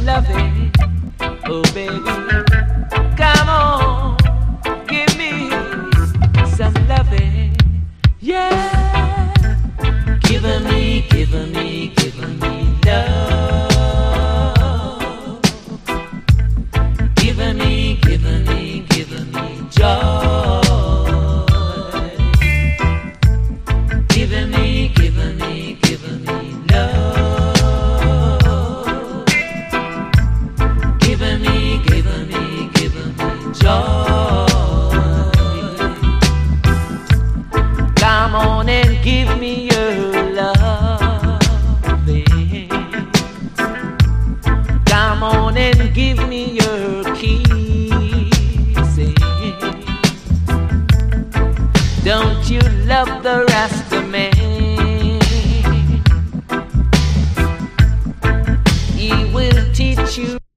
loving. Oh baby, come on, give me some loving. Yeah, giving me love. Giving me joy. Giving me love. Giving me joy. Come on and give me your love. Come on and give me your kisses. Don't you love the Rasta man? He will teach you